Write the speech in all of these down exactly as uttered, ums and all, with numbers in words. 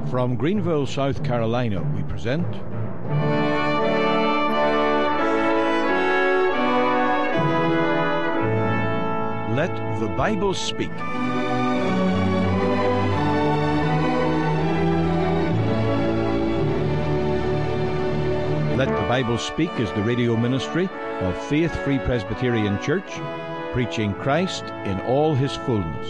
From Greenville, South Carolina, we present Let the Bible Speak. Let the Bible Speak is the radio ministry of Faith Free Presbyterian Church, preaching Christ in all his fullness.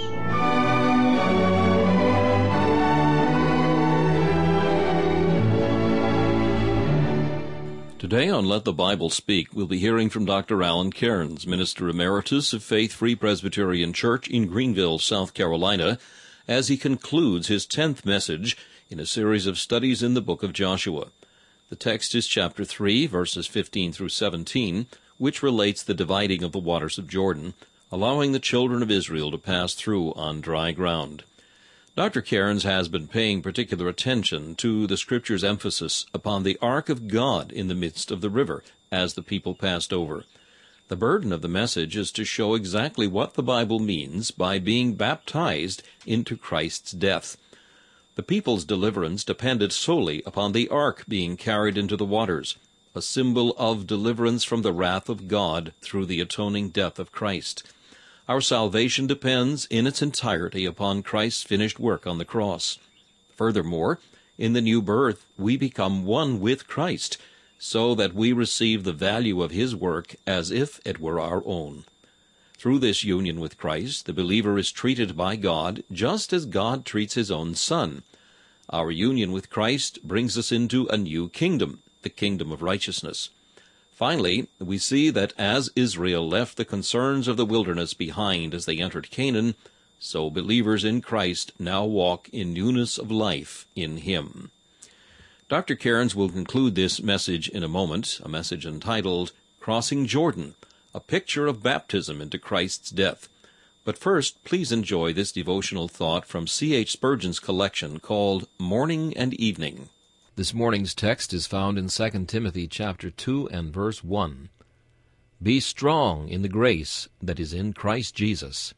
Today on Let the Bible Speak, we'll be hearing from Doctor Alan Cairns, Minister Emeritus of Faith Free Presbyterian Church in Greenville, South Carolina, as he concludes his tenth message in a series of studies in the book of Joshua. The text is chapter three, verses fifteen through seventeen, which relates the dividing of the waters of Jordan, allowing the children of Israel to pass through on dry ground. Doctor Cairns has been paying particular attention to the Scripture's emphasis upon the ark of God in the midst of the river as the people passed over. The burden of the message is to show exactly what the Bible means by being baptized into Christ's death. The people's deliverance depended solely upon the ark being carried into the waters, a symbol of deliverance from the wrath of God through the atoning death of Christ. Our salvation depends in its entirety upon Christ's finished work on the cross. Furthermore, in the new birth, we become one with Christ, so that we receive the value of his work as if it were our own. Through this union with Christ, the believer is treated by God just as God treats his own Son. Our union with Christ brings us into a new kingdom, the kingdom of righteousness. Finally, we see that as Israel left the concerns of the wilderness behind as they entered Canaan, so believers in Christ now walk in newness of life in him. Doctor Cairns will conclude this message in a moment, a message entitled Crossing Jordan, a picture of baptism into Christ's death. But first, please enjoy this devotional thought from C H Spurgeon's collection called Morning and Evening. This morning's text is found in Second Timothy chapter two and verse one. Be strong in the grace that is in Christ Jesus.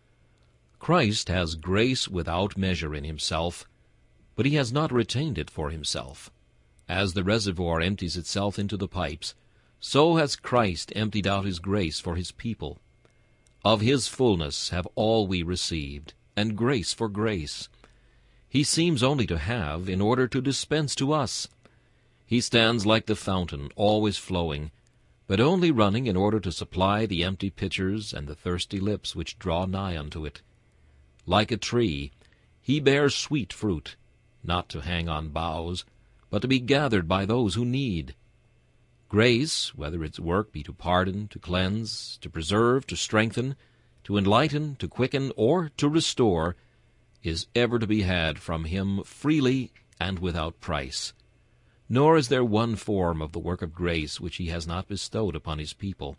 Christ has grace without measure in himself, but he has not retained it for himself. As the reservoir empties itself into the pipes, so has Christ emptied out his grace for his people. Of his fullness have all we received, and grace for grace. He seems only to have in order to dispense to us. He stands like the fountain, always flowing, but only running in order to supply the empty pitchers and the thirsty lips which draw nigh unto it. Like a tree, he bears sweet fruit, not to hang on boughs, but to be gathered by those who need. Grace, whether its work be to pardon, to cleanse, to preserve, to strengthen, to enlighten, to quicken, or to restore, is ever to be had from him freely and without price. Nor is there one form of the work of grace which he has not bestowed upon his people.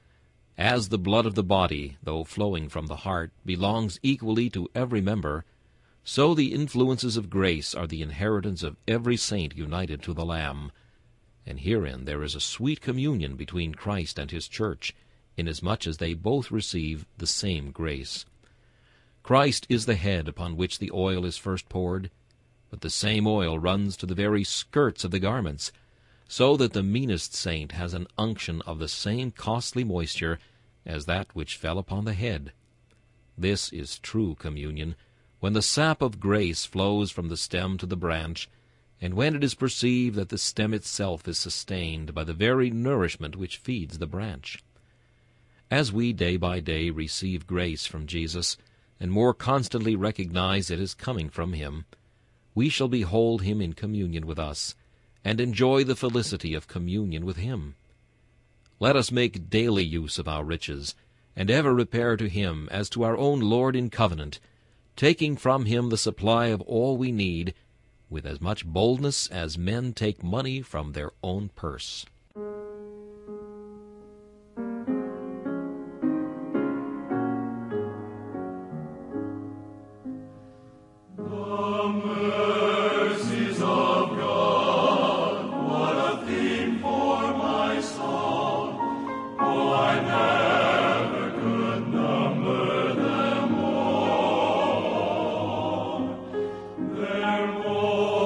As the blood of the body, though flowing from the heart, belongs equally to every member, so the influences of grace are the inheritance of every saint united to the Lamb. And herein there is a sweet communion between Christ and his church, inasmuch as they both receive the same grace. Christ is the head upon which the oil is first poured, but the same oil runs to the very skirts of the garments, so that the meanest saint has an unction of the same costly moisture as that which fell upon the head. This is true communion, when the sap of grace flows from the stem to the branch, and when it is perceived that the stem itself is sustained by the very nourishment which feeds the branch. As we day by day receive grace from Jesus, and more constantly recognize it as coming from him, we shall behold him in communion with us, and enjoy the felicity of communion with him. Let us make daily use of our riches, and ever repair to him as to our own Lord in covenant, taking from him the supply of all we need, with as much boldness as men take money from their own purse. Therefore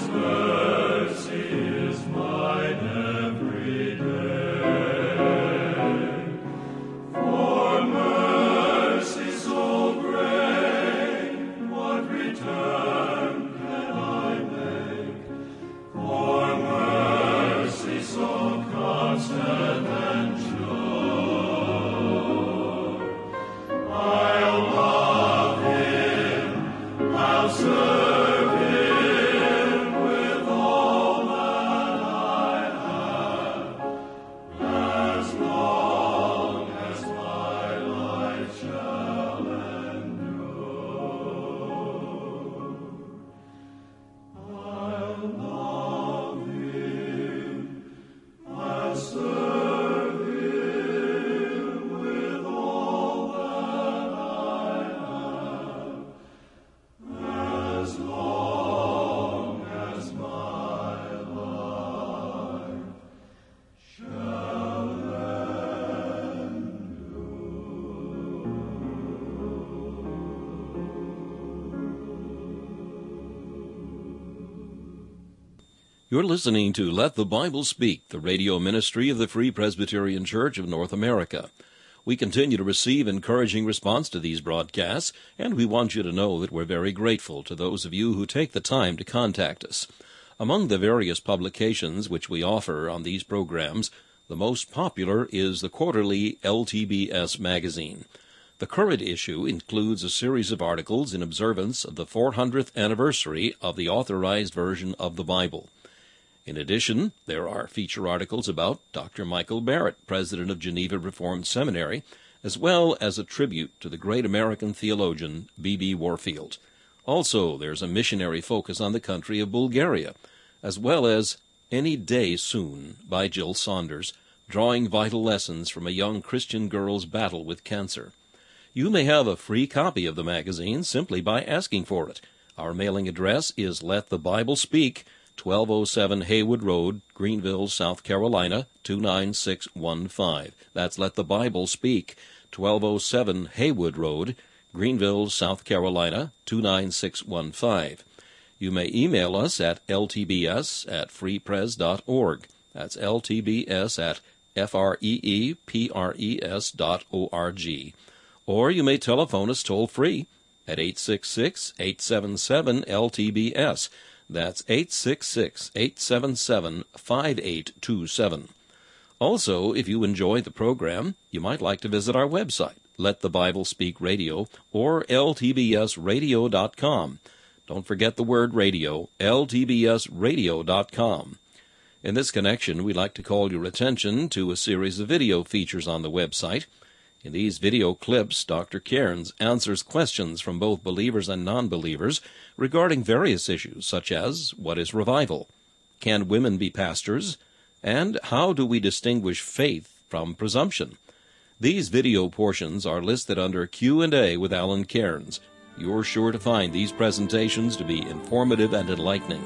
You're listening to Let the Bible Speak, the radio ministry of the Free Presbyterian Church of North America. We continue to receive encouraging response to these broadcasts, and we want you to know that we're very grateful to those of you who take the time to contact us. Among the various publications which we offer on these programs, the most popular is the quarterly L T B S magazine. The current issue includes a series of articles in observance of the four hundredth anniversary of the Authorized Version of the Bible. In addition, there are feature articles about Doctor Michael Barrett, president of Geneva Reformed Seminary, as well as a tribute to the great American theologian B B Warfield. Also, there's a missionary focus on the country of Bulgaria, as well as Any Day Soon by Jill Saunders, drawing vital lessons from a young Christian girl's battle with cancer. You may have a free copy of the magazine simply by asking for it. Our mailing address is Let the Bible Speak, twelve oh seven Haywood Road, Greenville, South Carolina, two nine six one five. That's Let the Bible Speak, twelve oh seven Haywood Road, Greenville, South Carolina, two nine six one five. You may email us at l t b s at free pres dot org. That's l t b s at f r e e p r e s dot o r g. Or you may telephone us toll-free at eight six six, eight seven seven, L T B S. That's eight six six, eight seven seven, five eight two seven. Also, if you enjoy the program, you might like to visit our website, Let the Bible Speak Radio, or l t b s radio dot com. Don't forget the word radio, l t b s radio dot com. In this connection, we'd like to call your attention to a series of video features on the website. In these video clips, Doctor Cairns answers questions from both believers and non-believers regarding various issues such as, what is revival? Can women be pastors? And how do we distinguish faith from presumption? These video portions are listed under Q and A with Alan Cairns. You're sure to find these presentations to be informative and enlightening.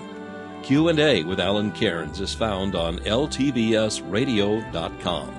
Q and A with Alan Cairns is found on l t b s radio dot com.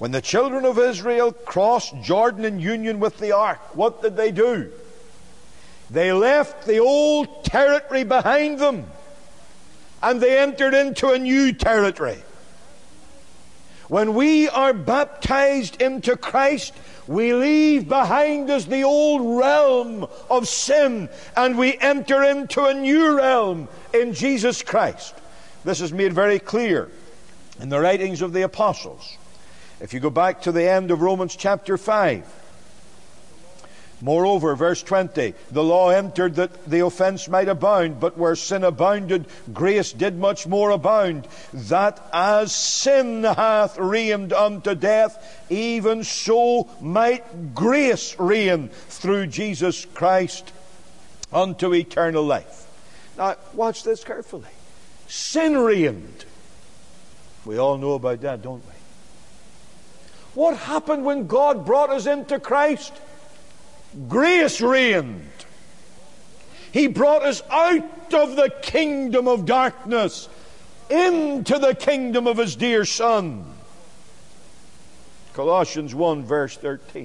When the children of Israel crossed Jordan in union with the ark, what did they do? They left the old territory behind them, and they entered into a new territory. When we are baptized into Christ, we leave behind us the old realm of sin, and we enter into a new realm in Jesus Christ. This is made very clear in the writings of the apostles. If you go back to the end of Romans chapter five, moreover, verse twenty, the law entered that the offense might abound, but where sin abounded, grace did much more abound, that as sin hath reigned unto death, even so might grace reign through Jesus Christ unto eternal life. Now, watch this carefully. Sin reigned. We all know about that, don't we? What happened when God brought us into Christ? Grace reigned. He brought us out of the kingdom of darkness into the kingdom of His dear Son. Colossians one verse thirteen.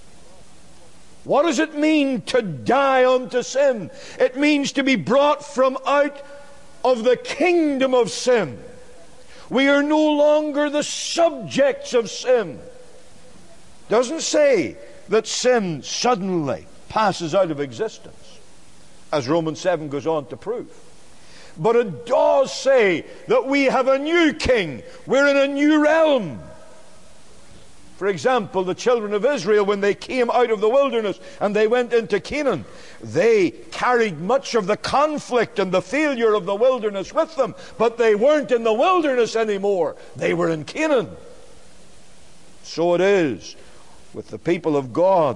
What does it mean to die unto sin? It means to be brought from out of the kingdom of sin. We are no longer the subjects of sin. Doesn't say that sin suddenly passes out of existence, as Romans seven goes on to prove. But it does say that we have a new king. We're in a new realm. For example, the children of Israel, when they came out of the wilderness and they went into Canaan, they carried much of the conflict and the failure of the wilderness with them. But they weren't in the wilderness anymore. They were in Canaan. So it is with the people of God.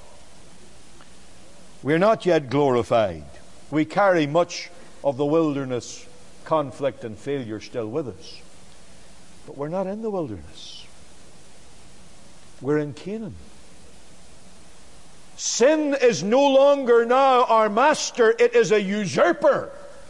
We're not yet glorified. We carry much of the wilderness conflict and failure still with us. But we're not in the wilderness. We're in Canaan. Sin is no longer now our master. It is a usurper.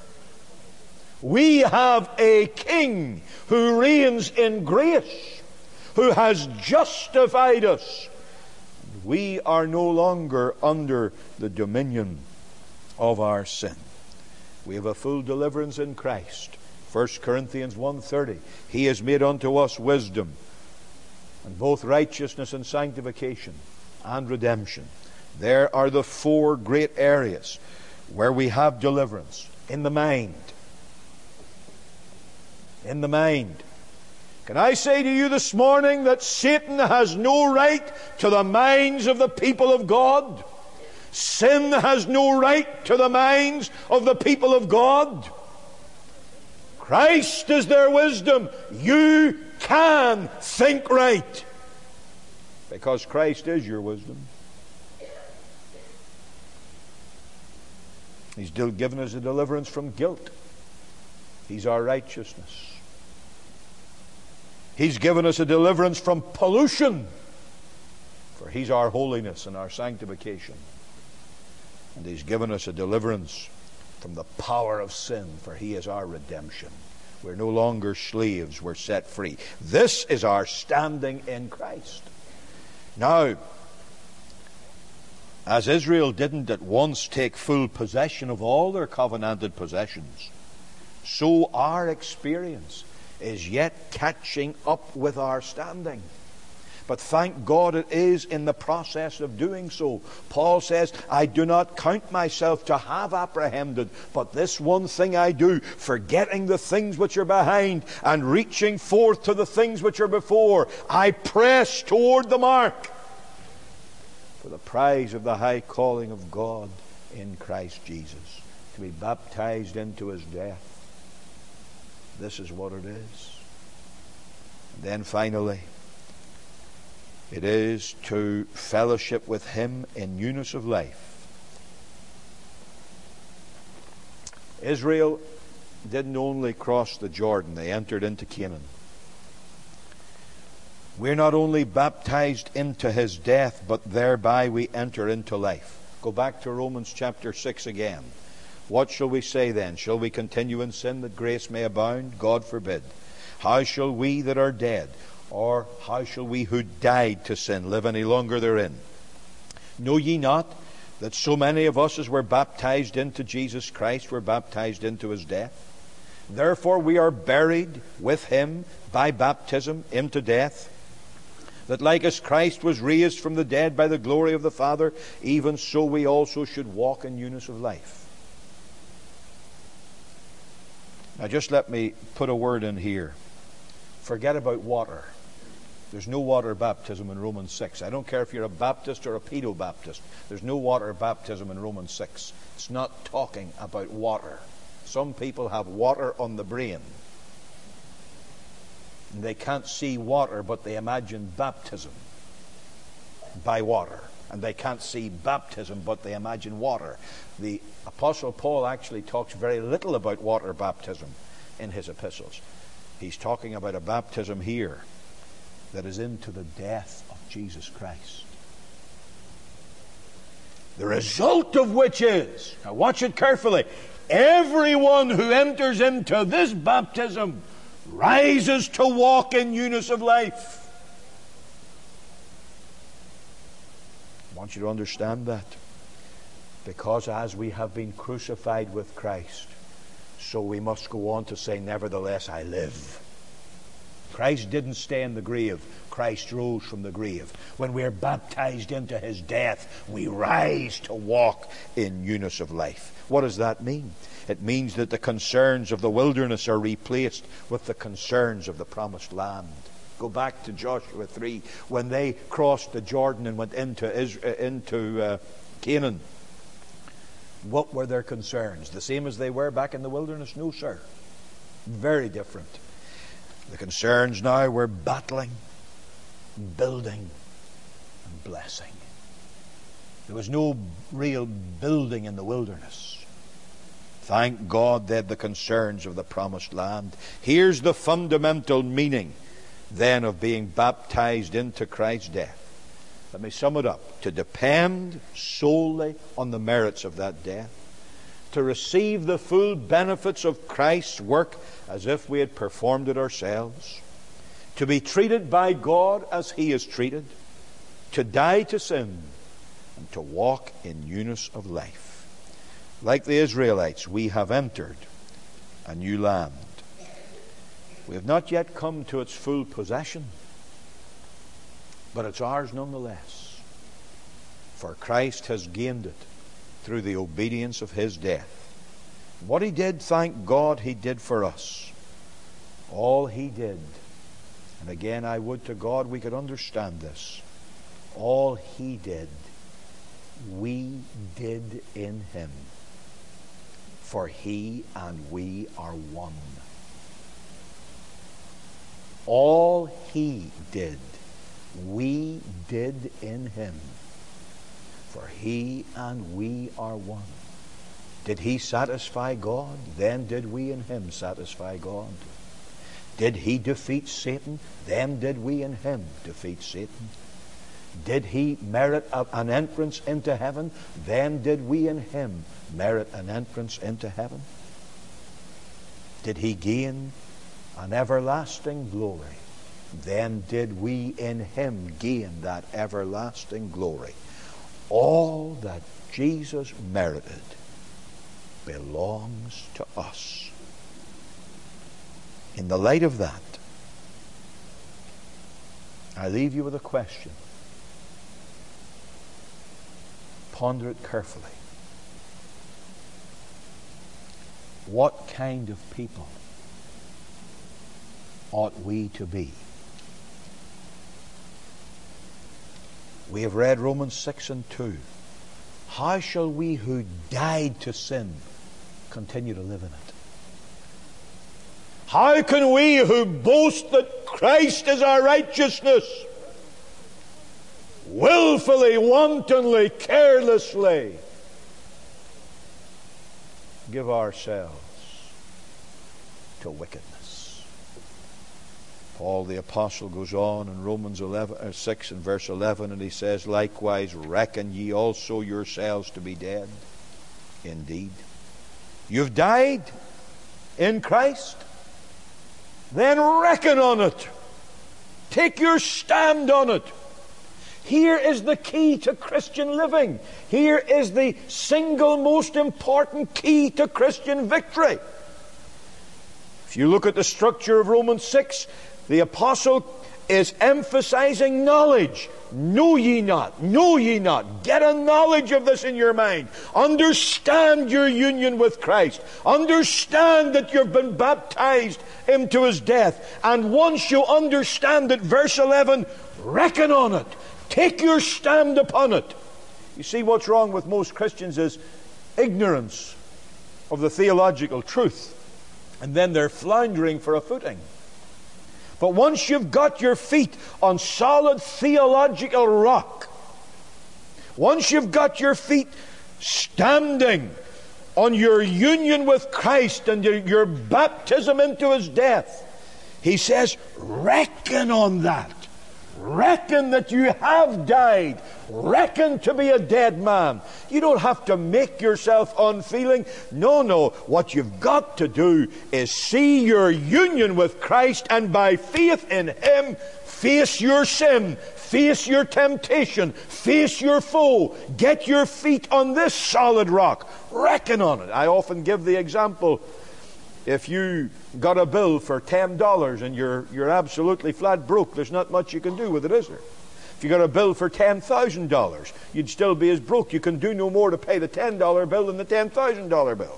We have a king who reigns in grace, who has justified us. We are no longer under the dominion of our sin. We have a full deliverance in Christ. First Corinthians one thirty. He has made unto us wisdom, and both righteousness and sanctification and redemption. There are the four great areas where we have deliverance. In the mind. In the mind. Can I say to you this morning that Satan has no right to the minds of the people of God? Sin has no right to the minds of the people of God. Christ is their wisdom. You can think right, because Christ is your wisdom. He's given us a deliverance from guilt. He's our righteousness. He's given us a deliverance from pollution, for He's our holiness and our sanctification. And He's given us a deliverance from the power of sin, for He is our redemption. We're no longer slaves, we're set free. This is our standing in Christ. Now, as Israel didn't at once take full possession of all their covenanted possessions, so our experience is yet catching up with our standing. But thank God it is in the process of doing so. Paul says, I do not count myself to have apprehended, but this one thing I do, forgetting the things which are behind and reaching forth to the things which are before, I press toward the mark for the prize of the high calling of God in Christ Jesus, to be baptized into His death. This is what it is. And then finally, it is to fellowship with Him in newness of life. Israel didn't only cross the Jordan, they entered into Canaan. We're not only baptized into His death, but thereby we enter into life. Go back to Romans chapter six again. What shall we say then? Shall we continue in sin that grace may abound? God forbid. How shall we that are dead, Or how shall we who died to sin live any longer therein? Know ye not that so many of us as were baptized into Jesus Christ were baptized into his death? Therefore we are buried with him by baptism into death, that like as Christ was raised from the dead by the glory of the Father, even so we also should walk in newness of life. Now just let me put a word in here. Forget about water. There's no water baptism in Romans six. I don't care if you're a Baptist or a pedo-Baptist. There's no water baptism in Romans six. It's not talking about water. Some people have water on the brain. And they can't see water, but they imagine baptism by water. And they can't see baptism, but they imagine water. The Apostle Paul actually talks very little about water baptism in his epistles. He's talking about a baptism here that is into the death of Jesus Christ. The result of which is, now watch it carefully, everyone who enters into this baptism rises to walk in newness of life. I want you to understand that. Because as we have been crucified with Christ, so we must go on to say, nevertheless I live. Christ didn't stay in the grave. Christ rose from the grave. When we are baptized into his death, we rise to walk in newness of life. What does that mean? It means that the concerns of the wilderness are replaced with the concerns of the promised land. Go back to Joshua three. When they crossed the Jordan and went into, Israel, into uh, Canaan, what were their concerns? The same as they were back in the wilderness? No, sir. Very different. The concerns now were battling, building, and blessing. There was no real building in the wilderness. Thank God they had the concerns of the promised land. Here's the fundamental meaning then of being baptized into Christ's death. Let me sum it up. To depend solely on the merits of that death. To receive the full benefits of Christ's work as if we had performed it ourselves. To be treated by God as he is treated. To die to sin. And to walk in newness of life. Like the Israelites, we have entered a new land. We have not yet come to its full possession, but it's ours nonetheless. For Christ has gained it through the obedience of his death. What he did, thank God, he did for us. All he did, and again I would to God we could understand this, all he did, we did in him. For he and we are one. All he did, we did in him. For he and we are one. Did he satisfy God? Then did we in him satisfy God. Did he defeat Satan? Then did we in him defeat Satan. Did he merit an entrance into heaven? Then did we in him merit an entrance into heaven. Did he gain an everlasting glory? Then did we in him gain that everlasting glory. All that Jesus merited belongs to us. In the light of that, I leave you with a question. Ponder it carefully. What kind of people ought we to be? We have read Romans six and two. How shall we who died to sin continue to live in it? How can we who boast that Christ is our righteousness willfully, wantonly, carelessly give ourselves to wickedness? Paul the Apostle goes on in Romans eleven, or six and verse eleven, and he says, likewise reckon ye also yourselves to be dead. Indeed, you've died in Christ. Then reckon on it Take your stand on it. Here is the key to Christian living. Here is the single most important key to Christian victory. If you look at the structure of Romans six, the apostle is emphasizing knowledge. Know ye not, know ye not. Get a knowledge of this in your mind. Understand your union with Christ. Understand that you've been baptized into His death. And once you understand it, verse eleven, reckon on it. Take your stand upon it. You see, what's wrong with most Christians is ignorance of the theological truth. And then they're floundering for a footing. But once you've got your feet on solid theological rock, once you've got your feet standing on your union with Christ and your, your baptism into His death, He says, reckon on that. Reckon that you have died. Reckon to be a dead man. You don't have to make yourself unfeeling. No, no. What you've got to do is see your union with Christ, and by faith in Him, face your sin, face your temptation, face your foe. Get your feet on this solid rock. Reckon on it. I often give the example, if you got a bill for ten dollars and you're, you're absolutely flat broke, there's not much you can do with it, is there? If you got a bill for ten thousand dollars, you'd still be as broke. You can do no more to pay the ten dollar bill than the ten thousand dollar bill.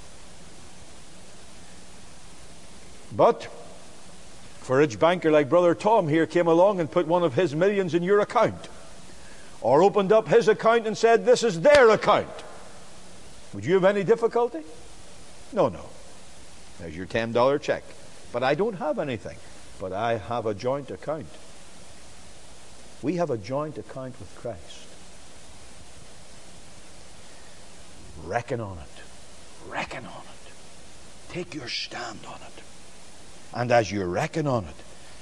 But if a rich banker like Brother Tom here came along and put one of his millions in your account, or opened up his account and said, this is their account, would you have any difficulty? No, no. There's your ten dollar check. But I don't have anything. But I have a joint account. We have a joint account with Christ. Reckon on it. Reckon on it. Take your stand on it. And as you reckon on it,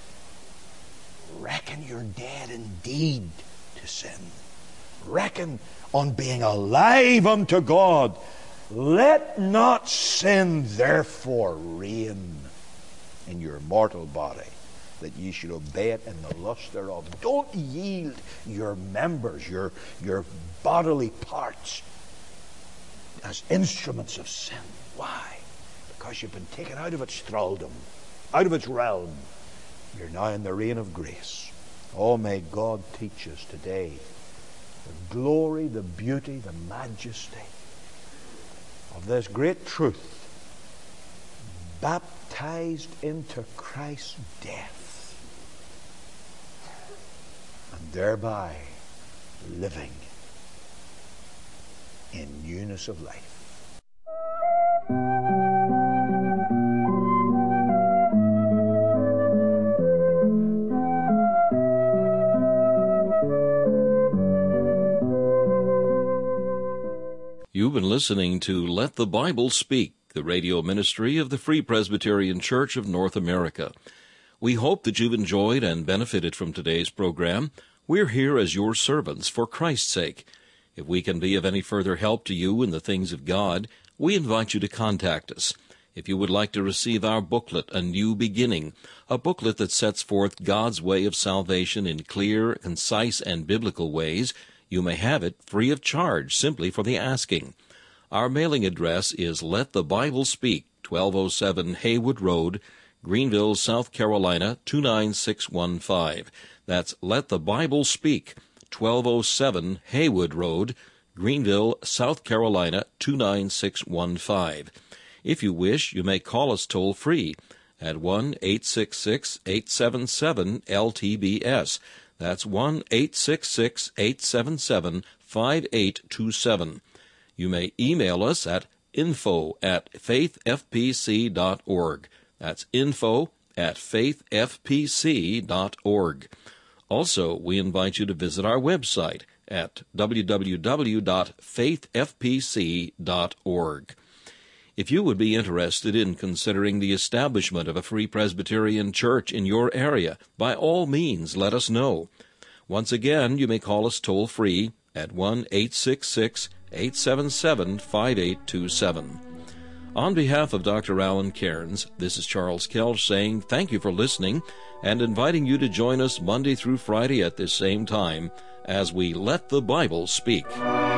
reckon you're dead indeed to sin. Reckon on being alive unto God. Let not sin therefore reign in your mortal body, that ye should obey it in the lust thereof. Don't yield your members, your, your bodily parts, as instruments of sin. Why? Because you've been taken out of its thraldom, out of its realm. You're now in the reign of grace. Oh, may God teach us today the glory, the beauty, the majesty of this great truth, baptized into Christ's death, and thereby living in newness of life. You've been listening to Let the Bible Speak, the radio ministry of the Free Presbyterian Church of North America. We hope that you've enjoyed and benefited from today's program. We're here as your servants for Christ's sake. If we can be of any further help to you in the things of God, we invite you to contact us. If you would like to receive our booklet, A New Beginning, a booklet that sets forth God's way of salvation in clear, concise, and biblical ways, you may have it free of charge simply for the asking. Our mailing address is Let the Bible Speak, twelve oh seven Haywood Road, Greenville, South Carolina, two nine six one five. That's Let the Bible Speak, twelve oh seven Haywood Road, Greenville, South Carolina, two nine six one five. If you wish, you may call us toll-free at one eight six six, eight seven seven, L T B S. That's one eight six six, eight seven seven, five eight two seven. You may email us at info at faith f p c dot org. That's info at faith f p c dot org. Also, we invite you to visit our website at w w w dot faith f p c dot org. If you would be interested in considering the establishment of a Free Presbyterian Church in your area, by all means let us know. Once again, you may call us toll-free at one eight six six, eight seven seven, five eight two seven. On behalf of Doctor Alan Cairns, this is Charles Kelch saying thank you for listening and inviting you to join us Monday through Friday at this same time as we let the Bible speak.